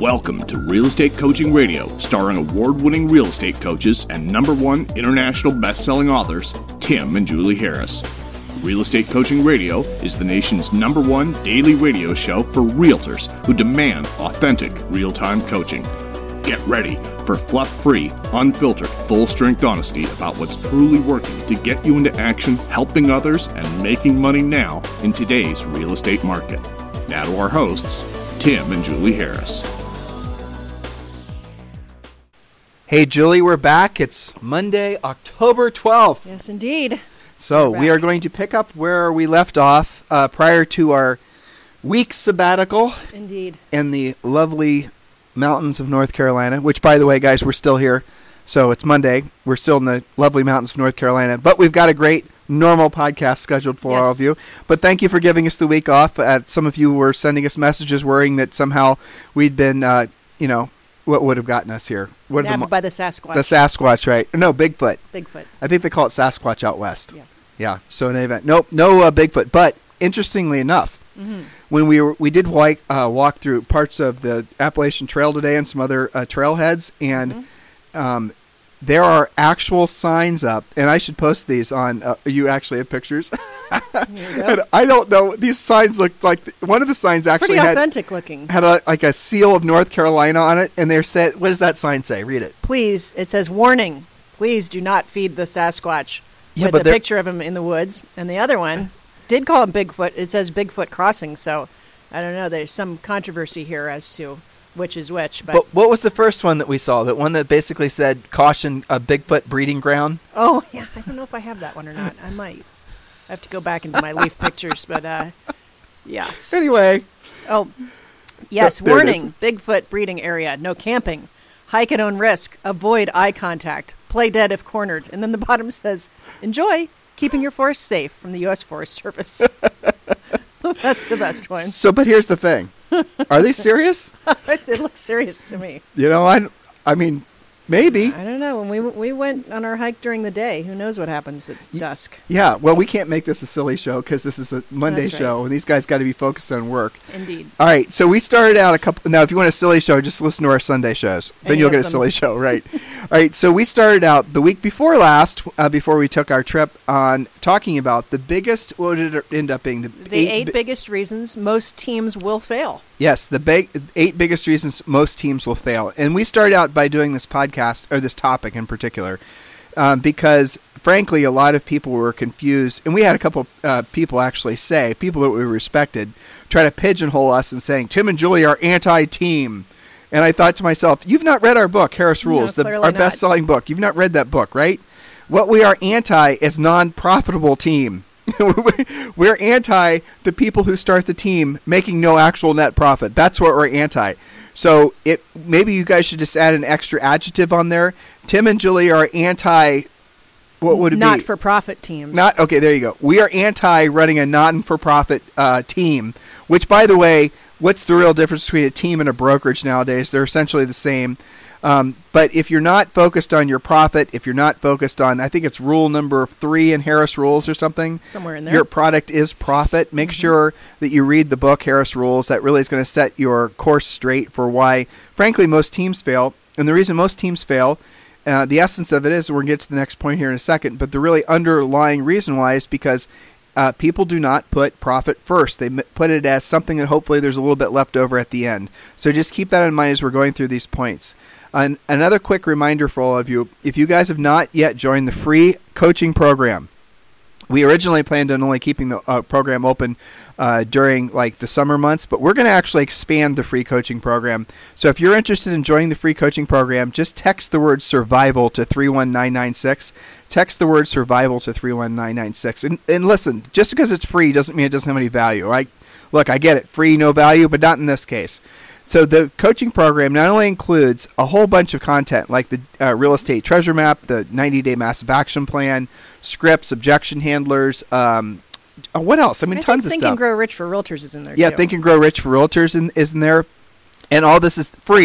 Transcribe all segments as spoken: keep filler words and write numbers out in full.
Welcome to Real Estate Coaching Radio, starring award-winning real estate coaches and number one international best-selling authors, Tim and Julie Harris. Real Estate Coaching Radio is the nation's number one daily radio show for realtors who demand authentic, real-time coaching. Get ready for fluff-free, unfiltered, full-strength honesty about what's truly working to get you into action, helping others, and making money now in today's real estate market. Now to our hosts, Tim and Julie Harris. Hey, Julie, we're back. It's Monday, October twelfth. Yes, indeed. So we are going to pick up where we left off uh, prior to our week sabbatical. Indeed. In the lovely mountains of North Carolina, which, by the way, guys, we're still here. So it's Monday. We're still in the lovely mountains of North Carolina. But we've got a great normal podcast scheduled for yes. all of you. But thank you for giving us the week off. Uh, some of you were sending us messages worrying that somehow we'd been, uh, you know, what would have gotten us here? What Nabbed the, by the Sasquatch. The Sasquatch, right? No, Bigfoot. Bigfoot. I think they call it Sasquatch out west. Yeah. Yeah. So in any event, nope, no uh, Bigfoot. But interestingly enough, mm-hmm. when we were, we did walk, uh, walk through parts of the Appalachian Trail today and some other uh, trailheads, and mm-hmm. um, there are actual signs up. And I should post these on. Uh, you actually have pictures. And I don't know. These signs look like one of the signs actually pretty had, authentic looking. Had a, like a seal of North Carolina on it, and they said, "What does that sign say?" Read it. Please, it says, "Warning: Please do not feed the Sasquatch." Yeah, with but a picture of him in the woods, and the other one did call him Bigfoot. It says Bigfoot Crossing, so I don't know. There's some controversy here as to which is which. But, but what was the first one that we saw? That one that basically said "Caution: a Bigfoot breeding ground." Oh yeah, I don't know if I have that one or not. I might. I have to go back into my leaf pictures, but uh, yes. Anyway. Oh, yes. There Warning: Bigfoot breeding area. No camping. Hike at own risk. Avoid eye contact. Play dead if cornered. And then the bottom says, "Enjoy keeping your forest safe from the U S Forest Service." That's the best one. So, but here's the thing: are they serious? It looks serious to me. You know, I, I mean, maybe. I don't know. When we we went on our hike during the day, who knows what happens at y- dusk? Yeah. Well, we can't make this a silly show because this is a Monday That's right. show, and these guys got to be focused on work. Indeed. All right. So we started out a couple. Now, if you want a silly show, just listen to our Sunday shows. Then Any you'll of get a them. silly show, right? All right. So we started out the week before last, uh, before we took our trip, on talking about the biggest. What did it end up being? The, The eight, eight bi- biggest reasons most teams will fail. Yes, the ba- eight biggest reasons most teams will fail. And we started out by doing this podcast, or this topic in particular, um, because, frankly, a lot of people were confused. And we had a couple uh, people actually say, people that we respected, try to pigeonhole us and saying, Tim and Julie are anti-team. And I thought to myself, you've not read our book, Harris Rules, no, the, clearly our not. best-selling book. You've not read that book, right? What we are anti is non-profitable team. We're anti the people who start the team making no actual net profit. That's what we're anti. So it maybe you guys should just add an extra adjective on there. Tim and Julie are anti. What would it not be? for-profit teams. Not okay. There you go. We are anti running a non-for-profit uh, team. Which, by the way, what's the real difference between a team and a brokerage nowadays? They're essentially the same. Um, but if you're not focused on your profit, if you're not focused on, I think it's rule number three in Harris Rules or something. Somewhere in there. Your product is profit. Make mm-hmm. sure that you read the book, Harris Rules. That really is going to set your course straight for why, frankly, most teams fail. And the reason most teams fail, uh, the essence of it is, we're going to get to the next point here in a second, but the really underlying reason why is because uh, people do not put profit first. They m- put it as something that hopefully there's a little bit left over at the end. So just keep that in mind as we're going through these points. An- another quick reminder for all of you, if you guys have not yet joined the free coaching program, we originally planned on only keeping the uh, program open uh, during like the summer months, but we're going to actually expand the free coaching program. So if you're interested in joining the free coaching program, just text the word survival to three one nine nine six. Text the word survival to three one nine nine six. And, and listen, just because it's free doesn't mean it doesn't have any value, right? Look, I get it. Free, no value, but not in this case. So the coaching program not only includes a whole bunch of content like the uh, real estate treasure map, the ninety-day massive action plan, scripts, objection handlers, um, uh, what else? I mean, I tons think of Think stuff. and Grow Rich for Realtors is in there, yeah, too. Think and Grow Rich for Realtors in, is in there. And all this is free.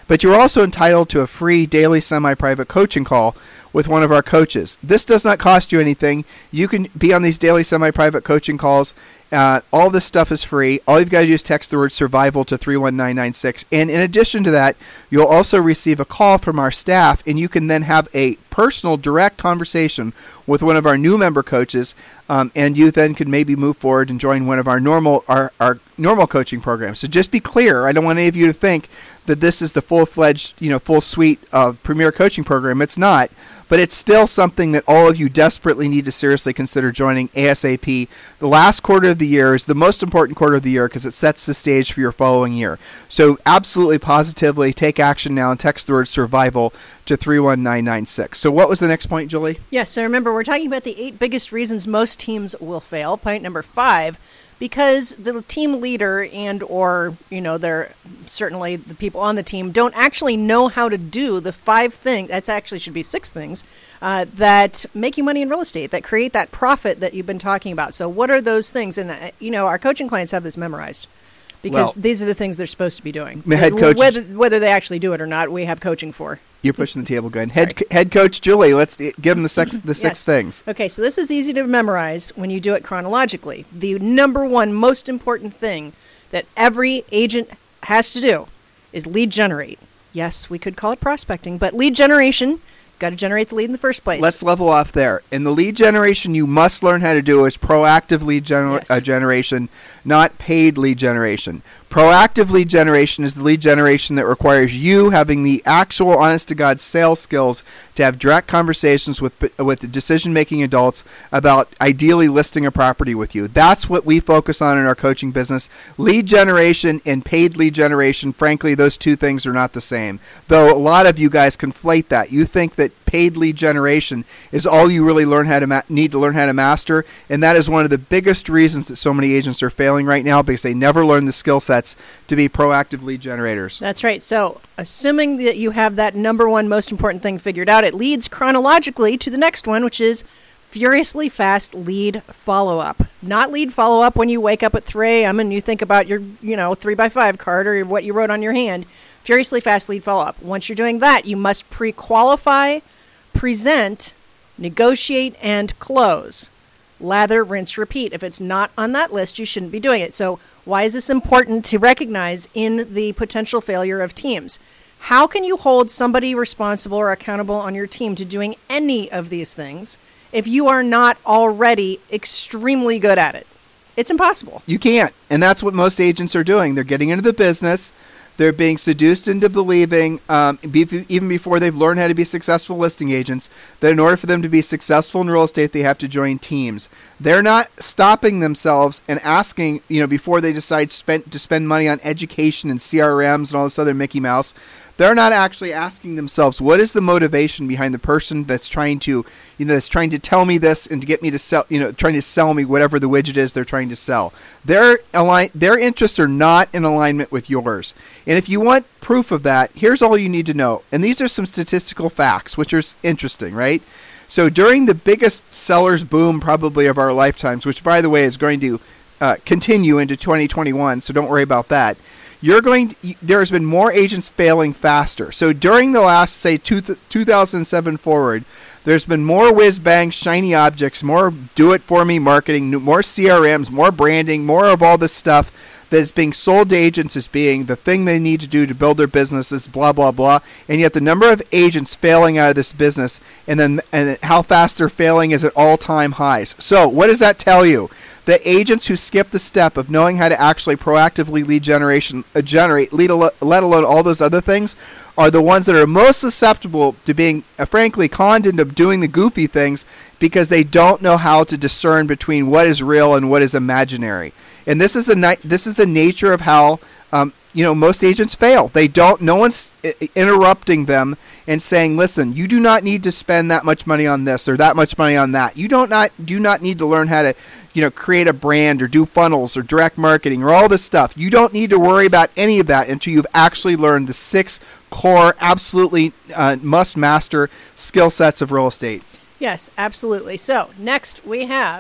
But you're also entitled to a free daily semi-private coaching call with one of our coaches. This does not cost you anything. You can be on these daily semi-private coaching calls. Uh, all this stuff is free. All you've got to do is text the word survival to three one nine nine six. And in addition to that, you'll also receive a call from our staff, and you can then have a personal, direct conversation with one of our new member coaches, um, and you then could maybe move forward and join one of our normal our, our normal coaching programs. So just be clear. I don't want any of you to think that this is the full-fledged, you know, full suite of Premier Coaching Program. It's not. But it's still something that all of you desperately need to seriously consider joining ASAP. The last quarter of the year is the most important quarter of the year because it sets the stage for your following year. So absolutely, positively, take action now and text the word survival to three one nine nine six. So what was the next point, Julie? Yes, so remember, we're talking about the eight biggest reasons most teams will fail. Point number five, because the team leader and or, you know, they're certainly the people on the team don't actually know how to do the five things, that's actually should be six things, uh, that make you money in real estate, that create that profit that you've been talking about. So what are those things? And, uh, you know, our coaching clients have this memorized because well, these are the things they're supposed to be doing. The head coach, whether, whether they actually do it or not, we have coaching for. You're pushing the table good. Head, head coach Julie, let's give them the six, the six yes. things. Okay, so this is easy to memorize when you do it chronologically. The number one most important thing that every agent has to do is lead generate. Yes, we could call it prospecting, but lead generation, got to generate the lead in the first place. Let's level off there. In the lead generation, you must learn how to do is proactive lead gener- yes. uh, generation, not paid lead generation. Proactive lead generation is the lead generation that requires you having the actual, honest-to-God sales skills to have direct conversations with with decision-making adults about ideally listing a property with you. That's what we focus on in our coaching business. Lead generation and paid lead generation, frankly, those two things are not the same. Though a lot of you guys conflate that. You think that paid lead generation is all you really learn how to ma- need to learn how to master, and that is one of the biggest reasons that so many agents are failing right now because they never learn the skill sets to be proactive lead generators. That's right. So assuming that you have that number one most important thing figured out, it leads chronologically to the next one, which is furiously fast lead follow-up. Not lead follow-up when you wake up at three a.m. and you think about your, you know, three by five card or what you wrote on your hand. Furiously fast lead follow-up. Once you're doing that, you must pre-qualify, present, negotiate, and close. Lather, rinse, repeat. If it's not on that list, you shouldn't be doing it. So why is this important to recognize in the potential failure of teams? How can you hold somebody responsible or accountable on your team to doing any of these things if you are not already extremely good at it? It's impossible. You can't. And that's what most agents are doing. They're getting into the business. They're being seduced into believing, um, be- even before they've learned how to be successful listing agents, that in order for them to be successful in real estate, they have to join teams. They're not stopping themselves and asking, you know, before they decide spend, to spend money on education and C R Ms and all this other Mickey Mouse. They're not actually asking themselves, what is the motivation behind the person that's trying to, you know, that's trying to tell me this and to get me to sell, you know, trying to sell me whatever the widget is they're trying to sell. Their align, their interests are not in alignment with yours. And if you want proof of that, here's all you need to know. And these are some statistical facts, which are interesting, right? So during the biggest sellers boom probably of our lifetimes, which by the way is going to uh, continue into twenty twenty-one, so don't worry about that. You're going to, there has been more agents failing faster. So during the last, say, two, two thousand seven forward, there's been more whiz-bang, shiny objects, more do-it-for-me marketing, more C R Ms, more branding, more of all this stuff that is being sold to agents as being the thing they need to do to build their businesses, blah, blah, blah. And yet the number of agents failing out of this business and then and how fast they're failing is at all-time highs. So what does that tell you? The agents who skip the step of knowing how to actually proactively lead generation, uh, generate, lead, al- let alone all those other things, are the ones that are most susceptible to being, uh, frankly, conned into doing the goofy things because they don't know how to discern between what is real and what is imaginary. And this is the ni- this is the nature of how um, you know most agents fail. They don't. No one's I- interrupting them and saying, "Listen, you do not need to spend that much money on this or that much money on that. You don't not do not need to learn how to, you know, create a brand or do funnels or direct marketing or all this stuff. You don't need to worry about any of that until you've actually learned the six core, absolutely uh, must master skill sets of real estate." Yes, absolutely. So next we have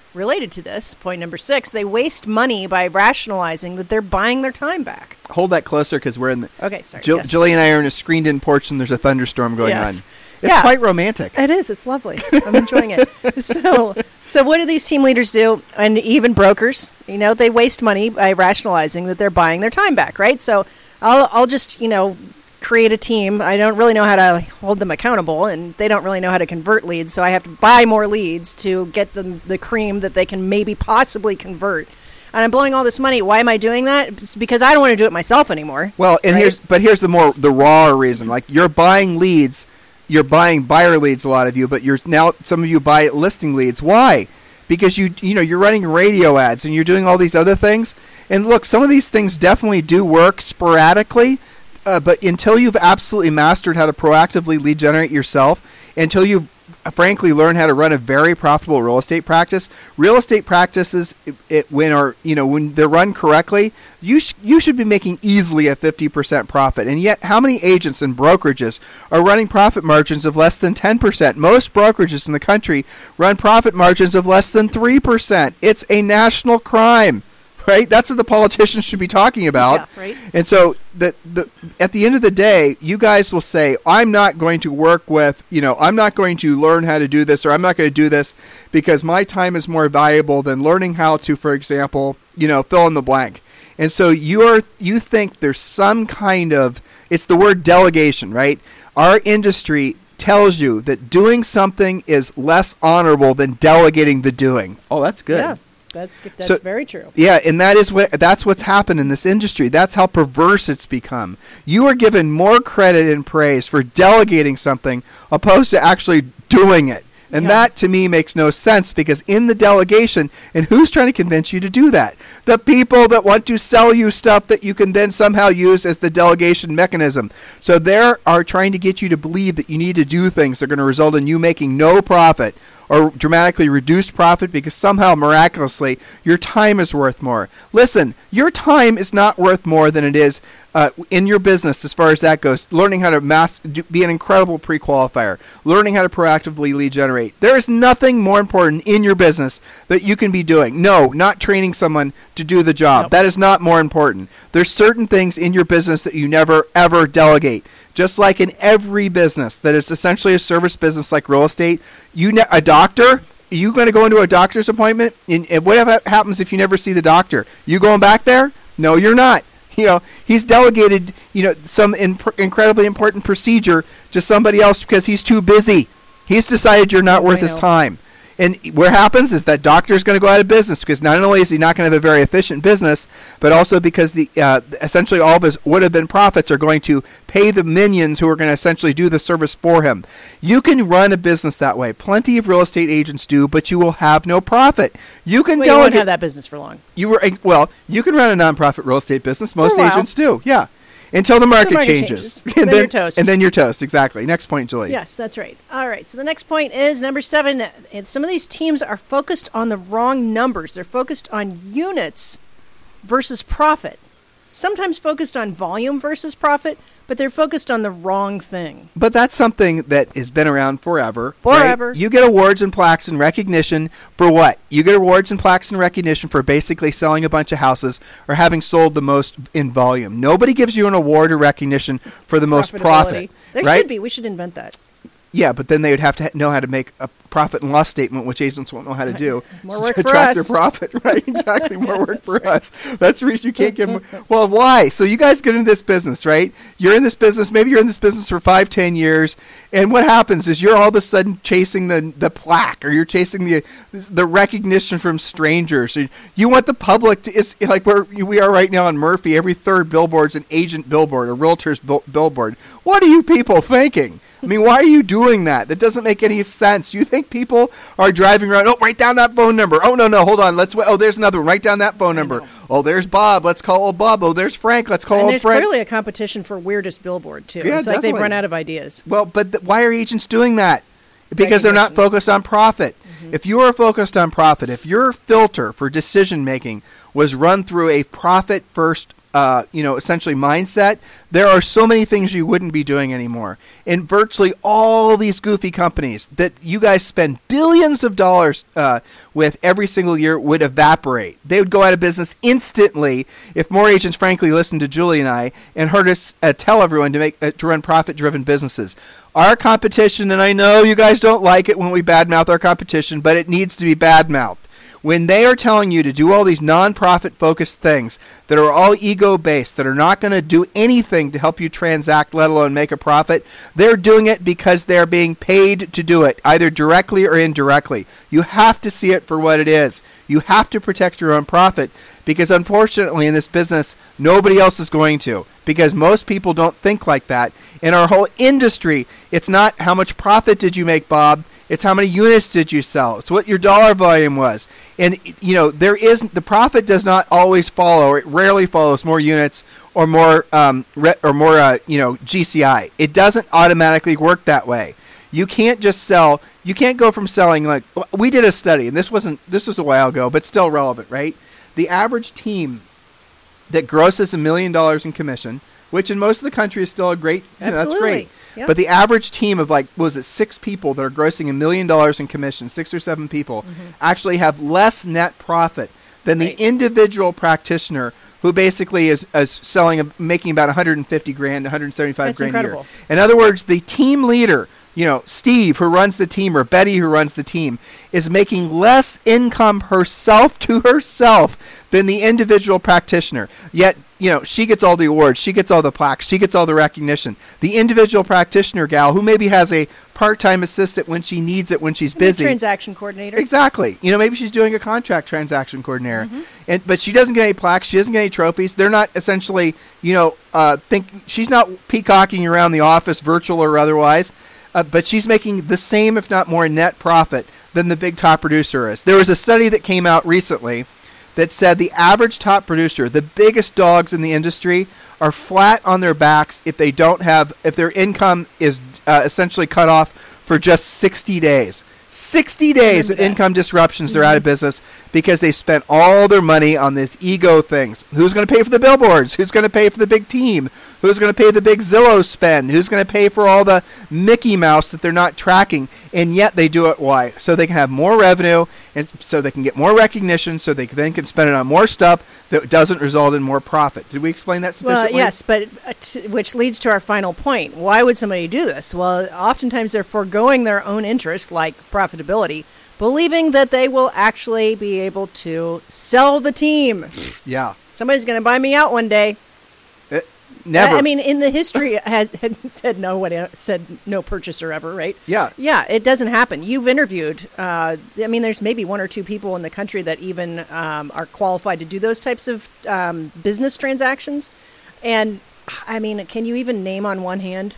related to this, point number six, they waste money by rationalizing that they're buying their time back. Hold that closer because we're in the... Okay, sorry. Jill, yes. Julie and I are in a screened-in porch and there's a thunderstorm going Yes. on. It's Yeah. quite romantic. It is. It's lovely. I'm enjoying it. So, so what do these team leaders do? And even brokers, you know, they waste money by rationalizing that they're buying their time back, right? So I'll, I'll just, you know, create a team. I don't really know how to hold them accountable, and they don't really know how to convert leads. So I have to buy more leads to get them the cream that they can maybe possibly convert. And I'm blowing all this money. Why am I doing that? It's because I don't want to do it myself anymore. Well, and right? here's but here's the more the raw reason. Like you're buying leads, you're buying buyer leads, a lot of you, but you're now some of you buy listing leads. Why? Because you you know you're running radio ads and you're doing all these other things. And look, some of these things definitely do work sporadically, uh, but until you've absolutely mastered how to proactively lead generate yourself, until you've frankly learn how to run a very profitable real estate practice. Real estate practices, it, it, when are you know when they're run correctly, you sh- you should be making easily a fifty percent profit. And yet, how many agents and brokerages are running profit margins of less than ten percent? Most brokerages in the country run profit margins of less than three percent. It's a national crime. Right, that's what the politicians should be talking about. Yeah, right. And so, the the at the end of the day, you guys will say, "I'm not going to work with, you know, I'm not going to learn how to do this, or I'm not going to do this because my time is more valuable than learning how to, for example, you know, fill in the blank." And so you're you think there's some kind of it's the word delegation, right? Our industry tells you that doing something is less honorable than delegating the doing. Oh, that's good. Yeah. That's that's So- very true. Yeah, and that is what that's what's happened in this industry. That's how perverse it's become. You are given more credit and praise for delegating something opposed to actually doing it. And Yeah. that to me makes no sense because in the delegation, and who's trying to convince you to do that? The people that want to sell you stuff that you can then somehow use as the delegation mechanism. So they are trying to get you to believe that you need to do things that are going to result in you making no profit or dramatically reduced profit because somehow miraculously your time is worth more. Listen, your time is not worth more than it is uh, in your business as far as that goes. Learning how to mas- do, be an incredible pre-qualifier, learning how to proactively lead generate. There is nothing more important in your business that you can be doing. No, not training someone to do the job. Nope. That is not more important. There's certain things in your business that you never, ever delegate. Just like in every business that is essentially a service business like real estate, you ne- a doctor, you going to go into a doctor's appointment, and, and what happens if you never see the doctor? You going back there? No, you're not. You know, he's delegated, you know, some imp- incredibly important procedure to somebody else because he's too busy. He's decided you're not Oh, worth I his know. time. And what happens is that doctor is going to go out of business because not only is he not going to have a very efficient business, but also because the uh, essentially all of his would have been profits are going to pay the minions who are going to essentially do the service for him. You can run a business that way. Plenty of real estate agents do, but you will have no profit. You can Well, you won't delegate. have that business for long. You were well. You can run a nonprofit real estate business. Most For a while. agents do. Yeah, until the market, market changes, changes. Then you're toast. And then you're toast. Exactly. Next point, Julie. Yes, that's right. All right. So the next point is number seven. And some of these teams are focused on the wrong numbers. They're focused on units versus profit. Sometimes focused on volume versus profit, but they're focused on the wrong thing. But that's something that has been around forever. right? Forever. You get awards and plaques and recognition for what? You get awards and plaques and recognition for basically selling a bunch of houses or having sold the most in volume. Nobody gives you an award or recognition for the most profit. Profitability. There right? should be. We should invent that. Yeah, but then they would have to ha- know how to make a profit and loss statement, which agents won't know how to do. More to work for track us. their profit, right? Exactly, more work for us. That's the reason you can't give them. Well, why? So you guys get into this business, right? You're in this business. Maybe you're in this business for five, ten years, and what happens is you're all of a sudden chasing the the plaque, or you're chasing the the recognition from strangers. So you want the public to. It's like where we are right now in Murphy. Every third billboard's an agent billboard, a realtor's bill- billboard. What are you people thinking? I mean, why are you doing that? That doesn't make any sense. You think people are driving around, oh, write down that phone number. Oh, no, no, hold on. Let's. Oh, there's another one. Write down that phone number. know. Oh, there's Bob. Let's call old Bob. Oh, there's Frank. Let's call And old there's Frank. clearly a competition for weirdest billboard, too. Yeah, it's like they've definitely. run out of ideas. Well, but th- why are agents doing that? Because they're not Recognition. focused on profit. Mm-hmm. If you are focused on profit, if your filter for decision making was run through a profit first uh, you know, essentially mindset, there are so many things you wouldn't be doing anymore. And virtually all these goofy companies that you guys spend billions of dollars uh, with every single year would evaporate. They would go out of business instantly if more agents, frankly, listened to Julie and I and heard us uh, tell everyone to make uh, to run profit-driven businesses. Our competition, and I know you guys don't like it when we badmouth our competition, but it needs to be badmouthed. When they are telling you to do all these non-profit focused things that are all ego-based, that are not going to do anything to help you transact, let alone make a profit, they're doing it because they're being paid to do it, either directly or indirectly. You have to see it for what it is. You have to protect your own profit because, unfortunately, in this business, nobody else is going to, because most people don't think like that. In our whole industry, it's not how much profit did you make, Bob. It's how many units did you sell. It's what your dollar volume was. And, you know, there is the profit does not always follow, or it rarely follows more units or more um, re, or more uh, you know, G C I. It doesn't automatically work that way. You can't just sell. You can't go from selling, like, we did a study, and this wasn't this was a while ago, but still relevant, right? The average team that grosses a million dollars in commission, which in most of the country is still a great, you know, that's great. Yep. But the average team of, like, what was it, six people that are grossing a million dollars in commission, six or seven people, mm-hmm. actually have less net profit than right. the individual practitioner who basically is, is selling, a, making about one hundred fifty grand, one hundred seventy-five That's grand incredible. a year. In other words, the team leader, you know, Steve, who runs the team, or Betty, who runs the team, is making less income herself to herself than the individual practitioner. Yet, you know, she gets all the awards, she gets all the plaques, she gets all the recognition. The individual practitioner gal, who maybe has a part-time assistant when she needs it, when she's busy. Transaction coordinator. Exactly. You know, maybe she's doing a contract transaction coordinator. Mm-hmm. and But she doesn't get any plaques, she doesn't get any trophies. They're not essentially, you know, uh, think she's not peacocking around the office, virtual or otherwise. Uh, but she's making the same, if not more, net profit than the big top producer is. There was a study that came out recently that said the average top producer, the biggest dogs in the industry, are flat on their backs if they don't have, if their income is uh, essentially cut off for just sixty days. sixty days of income disruptions, they're mm-hmm. out of business because they spent all their money on these ego things. Who's going to pay for the billboards? Who's going to pay for the big team? Who's going to pay the big Zillow spend? Who's going to pay for all the Mickey Mouse that they're not tracking? And yet they do it. Why? So they can have more revenue, and so they can get more recognition, so they then can spend it on more stuff that doesn't result in more profit. Did we explain that sufficiently? Well, yes, but uh, t- which leads to our final point. Why would somebody do this? Well, oftentimes they're foregoing their own interests, like profitability, believing that they will actually be able to sell the team. Yeah. Somebody's going to buy me out one day. It, never. I, I mean, in the history, it has had said no one said no purchaser ever, right? Yeah. Yeah, it doesn't happen. You've interviewed, uh, I mean, there's maybe one or two people in the country that even um, are qualified to do those types of um, business transactions. And, I mean, can you even name on one hand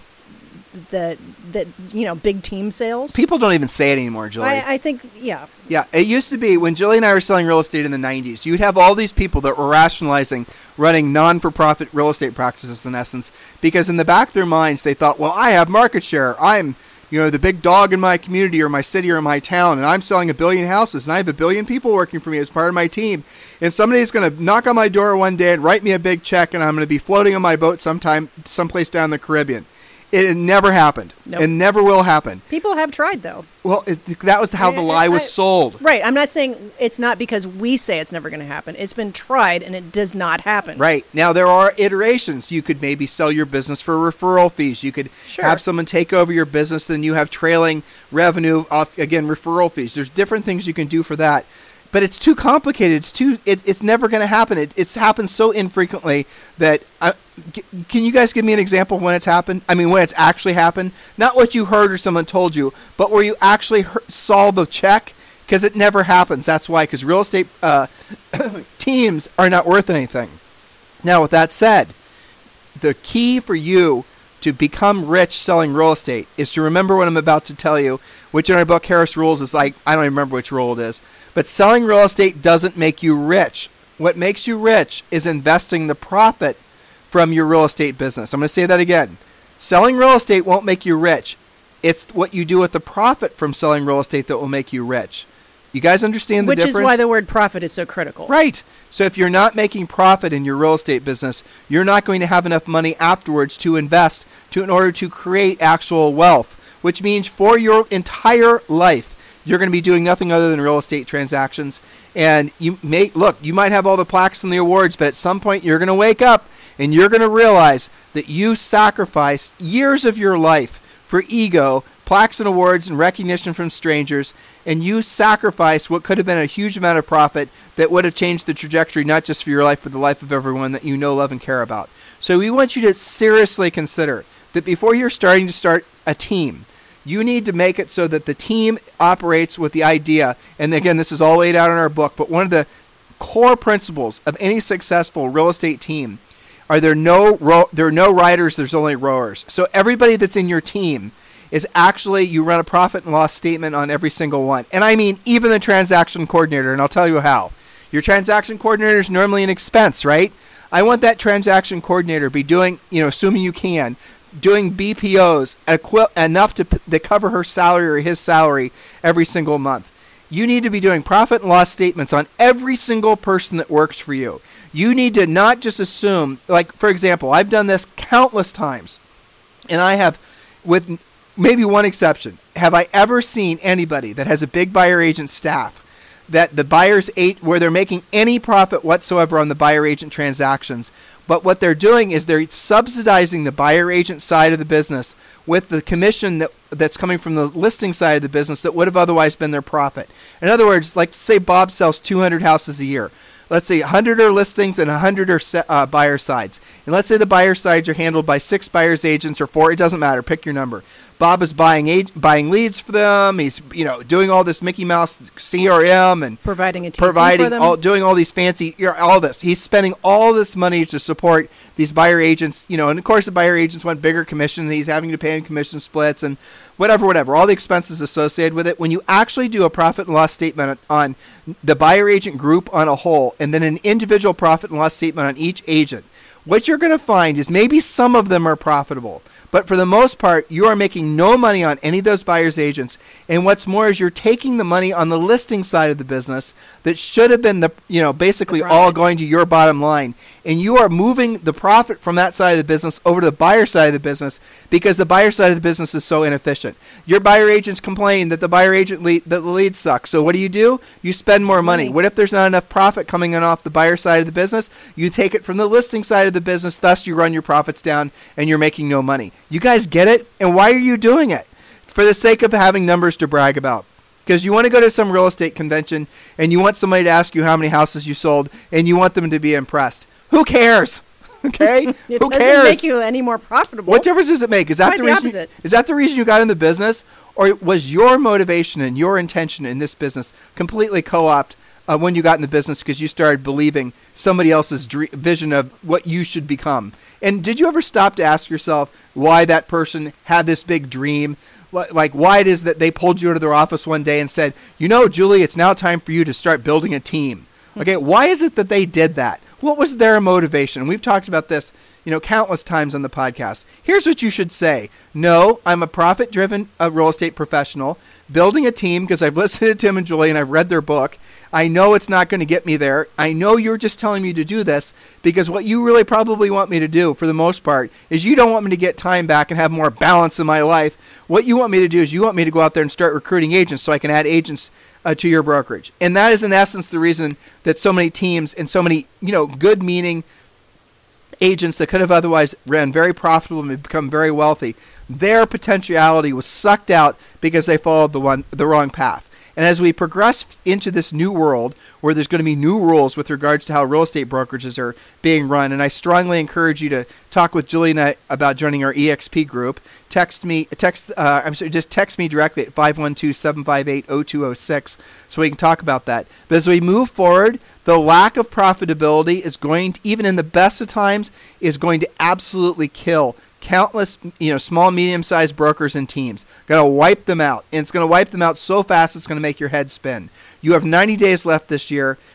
that, that you know, big team sales? People don't even say it anymore, Julie. I, I think, yeah. Yeah, it used to be when Julie and I were selling real estate in the nineties, you'd have all these people that were rationalizing running non-for-profit real estate practices in essence, because in the back of their minds they thought, well, I have market share. I'm, you know, the big dog in my community or my city or my town, and I'm selling a billion houses, and I have a billion people working for me as part of my team. And somebody's going to knock on my door one day and write me a big check, and I'm going to be floating on my boat sometime, someplace down the Caribbean. It never happened. Nope. It never will happen. People have tried, though. Well, it, that was how the lie was sold. Right. I'm not saying it's not because we say it's never going to happen. It's been tried, and it does not happen. Right. Now, there are iterations. You could maybe sell your business for referral fees. You could sure. have someone take over your business, and you have trailing revenue off, again, referral fees. There's different things you can do for that. But it's too complicated. It's too. It, it's never going to happen. It, it's happened so infrequently that. I, g- can you guys give me an example of when it's happened? I mean, when it's actually happened, not what you heard or someone told you, but where you actually heard, saw the check. Because it never happens. That's why. Because real estate uh, teams are not worth anything. Now, with that said, the key for you to become rich selling real estate is to remember what I'm about to tell you, which in our book, Harris Rules, is like, I don't even remember which rule it is. But selling real estate doesn't make you rich. What makes you rich is investing the profit from your real estate business. I'm going to say that again. Selling real estate won't make you rich. It's what you do with the profit from selling real estate that will make you rich. You guys understand the Which difference? is why the word profit is so critical. Right. So if you're not making profit in your real estate business, you're not going to have enough money afterwards to invest to in order to create actual wealth, which means for your entire life, you're going to be doing nothing other than real estate transactions. And you may look, you might have all the plaques and the awards, but at some point you're going to wake up and you're going to realize that you sacrificed years of your life for ego, plaques and awards and recognition from strangers, and you sacrificed what could have been a huge amount of profit that would have changed the trajectory, not just for your life, but the life of everyone that you know, love, and care about. So we want you to seriously consider that before you're starting to start a team, you need to make it so that the team operates with the idea, and again, this is all laid out in our book, but one of the core principles of any successful real estate team are there no ro- there are no riders, there's only rowers. So everybody that's in your team is actually, you run a profit and loss statement on every single one. And I mean, even the transaction coordinator, and I'll tell you how. Your transaction coordinator is normally an expense, right? I want that transaction coordinator to be doing, you know, assuming you can, doing B P Os equi- enough to, p- to cover her salary or his salary every single month. You need to be doing profit and loss statements on every single person that works for you. You need to not just assume, like, for example, I've done this countless times, and I have, with maybe one exception, have I ever seen anybody that has a big buyer agent staff that the buyers ate where they're making any profit whatsoever on the buyer agent transactions, but what they're doing is they're subsidizing the buyer agent side of the business with the commission that that's coming from the listing side of the business that would have otherwise been their profit. In other words, like say Bob sells two hundred houses a year. Let's say one hundred are listings and one hundred are se- uh, buyer sides. And let's say the buyer sides are handled by six buyers agents or four. It doesn't matter. Pick your number. Bob is buying ag- buying leads for them. He's you know doing all this Mickey Mouse C R M and providing a T C providing for them. all doing all these fancy you know, all this. He's spending all this money to support these buyer agents. You know, and of course the buyer agents want bigger commissions. He's having to pay them commission splits and whatever, whatever. All the expenses associated with it. When you actually do a profit and loss statement on the buyer agent group on a whole, and then an individual profit and loss statement on each agent, what you're going to find is maybe some of them are profitable. But for the most part, you are making no money on any of those buyer's agents. And what's more is you're taking the money on the listing side of the business that should have been the, you know, basically all going to your bottom line. And you are moving the profit from that side of the business over to the buyer side of the business because the buyer side of the business is so inefficient. Your buyer agents complain that the buyer agent lead, that the leads suck. So what do you do? You spend more money. What if there's not enough profit coming in off the buyer side of the business? You take it from the listing side of the business. Thus, you run your profits down and you're making no money. You guys get it? And why are you doing it? For the sake of having numbers to brag about. Because you want to go to some real estate convention and you want somebody to ask you how many houses you sold and you want them to be impressed. Who cares? Okay? It Who doesn't cares? make you any more profitable. What difference does it make? Is that Quite the the reason? opposite. Is that the reason you got in the business, or was your motivation and your intention in this business completely co-opt uh, when you got in the business because you started believing somebody else's dre- vision of what you should become? And did you ever stop to ask yourself why that person had this big dream? Like why it is that they pulled you into their office one day and said, you know, Julie, it's now time for you to start building a team. Okay, why is it that they did that? What was their motivation? We've talked about this, you know, countless times on the podcast. Here's what you should say. No, I'm a profit-driven uh, real estate professional, building a team because I've listened to Tim and Julie and I've read their book. I know it's not going to get me there. I know you're just telling me to do this because what you really probably want me to do, for the most part, is you don't want me to get time back and have more balance in my life. What you want me to do is you want me to go out there and start recruiting agents so I can add agents Uh, to your brokerage. And that is in essence the reason that so many teams and so many, you know, good meaning agents that could have otherwise ran very profitable and become very wealthy, their potentiality was sucked out because they followed the one the wrong path. And as we progress into this new world where there's going to be new rules with regards to how real estate brokerages are being run, and I strongly encourage you to talk with Julie and I about joining our E X P group. Text me, text. Uh, I'm sorry, just text me directly at five one two, seven five eight, zero two zero six so we can talk about that. But as we move forward, the lack of profitability is going to, even in the best of times, is going to absolutely kill countless, you know, small, medium-sized brokers and teams. Going to wipe them out. And it's going to wipe them out so fast it's going to make your head spin. You have ninety days left this year.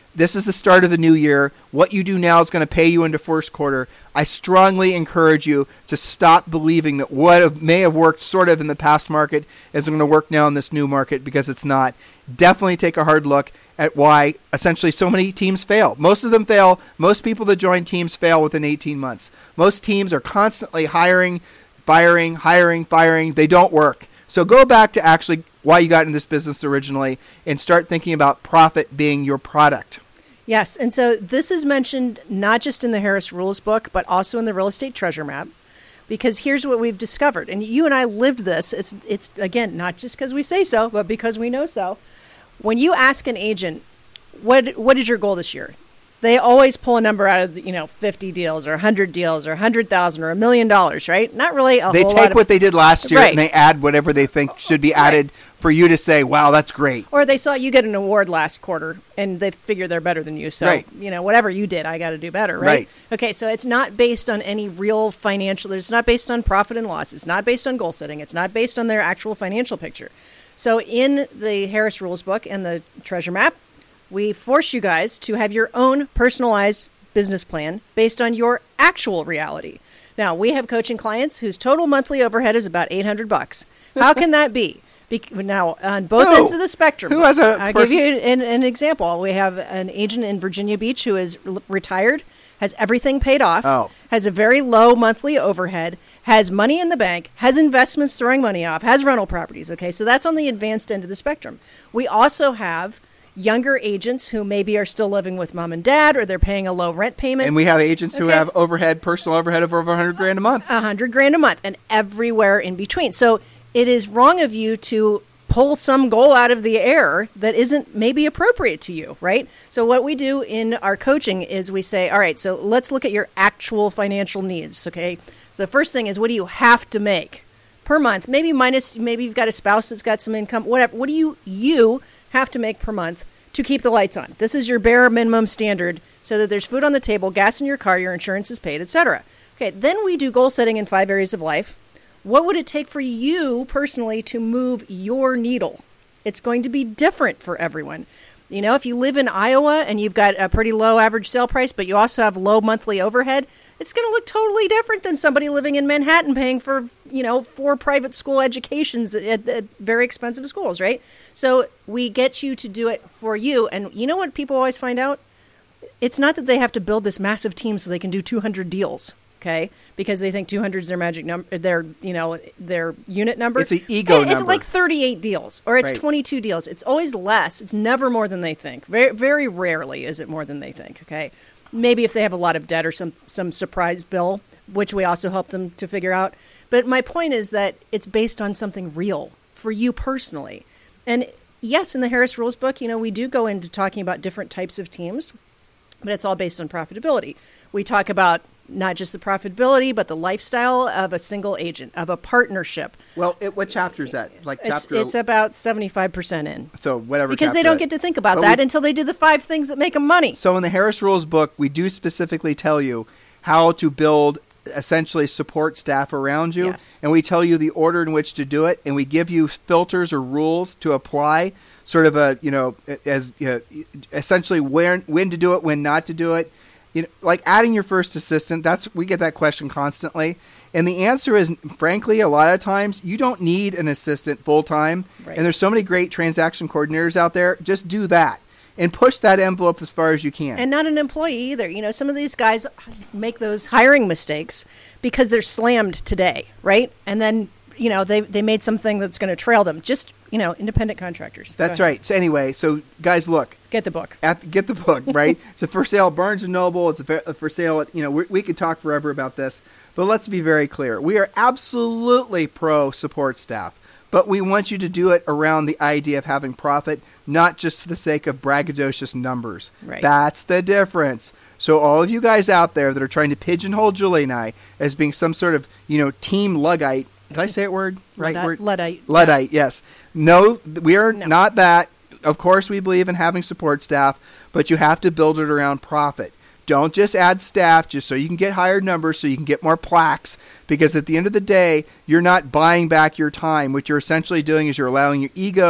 This is the start of the new year. What you do now is going to pay you into first quarter. I strongly encourage you to stop believing that what have, may have worked sort of in the past market is going to work now in this new market, because it's not. Definitely take a hard look at why essentially so many teams fail. Most of them fail. Most people that join teams fail within eighteen months. Most teams are constantly hiring, firing, hiring, firing. They don't work. So go back to actually why you got in this business originally and start thinking about profit being your product. Yes, and so this is mentioned not just in the Harris Rules book, but also in the Real Estate Treasure Map, because here's what we've discovered. And you and I lived this. It's, it's again, not just because we say so, but because we know so. When you ask an agent, what what is your goal this year? They always pull a number out of, you know, fifty deals or one hundred deals or one hundred thousand or a million dollars, right? Not really a they whole lot. They take what of, they did last year right. and they add whatever they think should be added right. for you to say, wow, that's great. Or they saw you get an award last quarter and they figure they're better than you. So, right. you know, whatever you did, I got to do better, right? right? Okay, so it's not based on any real financial, it's not based on profit and loss. It's not based on goal setting. It's not based on their actual financial picture. So in the Harris Rules book and the Treasure Map, we force you guys to have your own personalized business plan based on your actual reality. Now, we have coaching clients whose total monthly overhead is about eight hundred bucks. How can that be? Be- now, on both Who? ends of the spectrum. Who has a I'll person- give you an, an example. We have an agent in Virginia Beach who is l- retired, has everything paid off, oh. has a very low monthly overhead, has money in the bank, has investments throwing money off, has rental properties. Okay, so that's on the advanced end of the spectrum. We also have younger agents who maybe are still living with mom and dad, or they're paying a low rent payment. And we have agents okay. who have overhead, personal overhead of over one hundred grand a month. one hundred grand a month, and everywhere in between. So it is wrong of you to pull some goal out of the air that isn't maybe appropriate to you, right? So what we do in our coaching is we say, all right, so let's look at your actual financial needs, okay? So the first thing is, what do you have to make per month? Maybe minus, maybe you've got a spouse that's got some income, whatever. What do you, you have to make per month to keep the lights on? This is your bare minimum standard so that there's food on the table, gas in your car, your insurance is paid, et cetera. Okay, then we do goal setting in five areas of life. What would it take for you personally to move your needle? It's going to be different for everyone. You know, if you live in Iowa and you've got a pretty low average sale price, but you also have low monthly overhead, it's going to look totally different than somebody living in Manhattan paying for, you know, four private school educations at, at very expensive schools, right? So we get you to do it for you. And you know what people always find out? It's not that they have to build this massive team so they can do two hundred deals, okay? Because they think two hundred is their magic number, their, you know, their unit number. It's an ego it's number. It's like thirty-eight deals, or it's right. twenty-two deals. It's always less. It's never more than they think. Very, very rarely is it more than they think, okay? Maybe if they have a lot of debt or some, some surprise bill, which we also help them to figure out. But my point is that it's based on something real for you personally. And yes, in the Harris Rules book, you know, we do go into talking about different types of teams, but it's all based on profitability. We talk about not just the profitability, but the lifestyle of a single agent, of a partnership. Well, it, what chapter is that? Like It's, chapter. it's about seventy-five percent in. So whatever. Because they chapter don't that- get to think about But that we- until they do the five things that make them money. So in the Harris Rules book, we do specifically tell you how to build essentially support staff around you. Yes. And we tell you the order in which to do it. And we give you filters or rules to apply, sort of a, you know, as you know, essentially when, when to do it, when not to do it. You know, like adding your first assistant, that's we get that question constantly. And the answer is, frankly, a lot of times you don't need an assistant full time. Right. And there's so many great transaction coordinators out there. Just do that and push that envelope as far as you can. And not an employee either. You know, some of these guys make those hiring mistakes because they're slammed today, right? And then, you know, they, they made something that's going to trail them. Just, you know, independent contractors. That's right. So anyway, so guys, look. Get the book. At, get the book, right? It's a for sale at Barnes and Noble. It's a for, a for sale at, you know, we, we could talk forever about this. But let's be very clear. We are absolutely pro support staff. But we want you to do it around the idea of having profit, not just for the sake of braggadocious numbers. Right. That's the difference. So all of you guys out there that are trying to pigeonhole Julie and I as being some sort of, you know, team Luddite. Did I say it word? Right Luddite. word? Luddite. Luddite, yes. No, we are No. not that. Of course, we believe in having support staff, but you have to build it around profit. Don't just add staff just so you can get higher numbers, so you can get more plaques, because at the end of the day, you're not buying back your time. What you're essentially doing is you're allowing your ego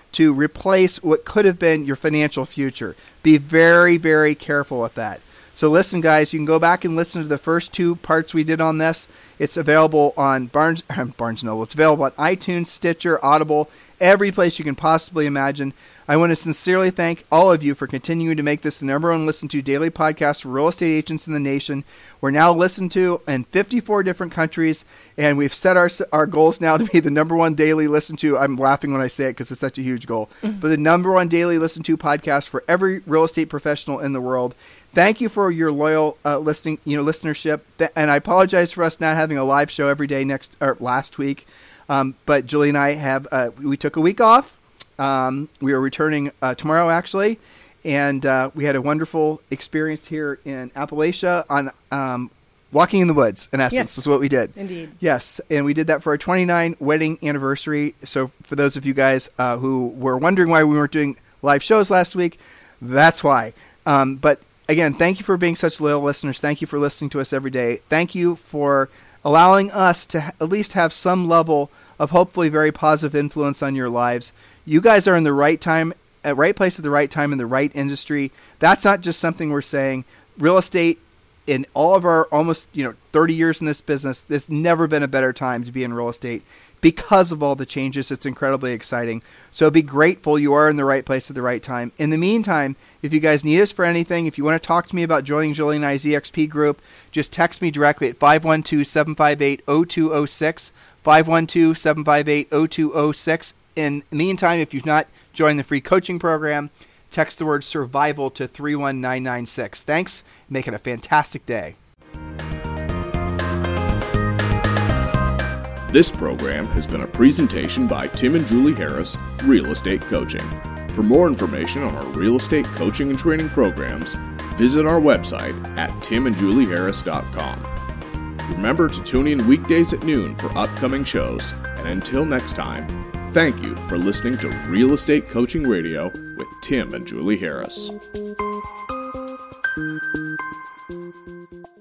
to replace what could have been your financial future. Be very, very careful with that. So listen, guys, you can go back and listen to the first two parts we did on this. It's available on Barnes Barnes Noble. It's available on iTunes, Stitcher, Audible, every place you can possibly imagine. I want to sincerely thank all of you for continuing to make this the number one listened to daily podcast for real estate agents in the nation. We're now listened to in fifty-four different countries, and we've set our our goals now to be the number one daily listened to. I'm laughing when I say it because it's such a huge goal. Mm-hmm. But the number one daily listened to podcast for every real estate professional in the world. Thank you for your loyal uh, listening, you know, listenership. Th- and I apologize for us not having a live show every day next or last week. Um, but Julie and I have uh, we took a week off. Um, we are returning uh, tomorrow, actually, and uh, we had a wonderful experience here in Appalachia on um, walking in the woods. In essence, yes. is what we did. Indeed. Yes, and we did that for our twenty-ninth wedding anniversary. So for those of you guys uh, who were wondering why we weren't doing live shows last week, that's why. Um, but again, thank you for being such loyal listeners. Thank you for listening to us every day. Thank you for allowing us to ha- at least have some level of hopefully very positive influence on your lives. You guys are in the right time, at right place at the right time in the right industry. That's not just something we're saying. Real estate, in all of our almost you know thirty years in this business, there's never been a better time to be in real estate because of all the changes. It's incredibly exciting. So be grateful you are in the right place at the right time. In the meantime, if you guys need us for anything, if you want to talk to me about joining Julie and I's E X P group, just text me directly at five one two, seven five eight, zero two zero six, five one two, seven five eight, zero two zero six. In the meantime, if you've not joined the free coaching program, text the word survival to three one nine nine six. Thanks. Make it a fantastic day. This program has been a presentation by Tim and Julie Harris, Real Estate Coaching. For more information on our real estate coaching and training programs, visit our website at tim and julie harris dot com. Remember to tune in weekdays at noon for upcoming shows. And until next time, thank you for listening to Real Estate Coaching Radio with Tim and Julie Harris.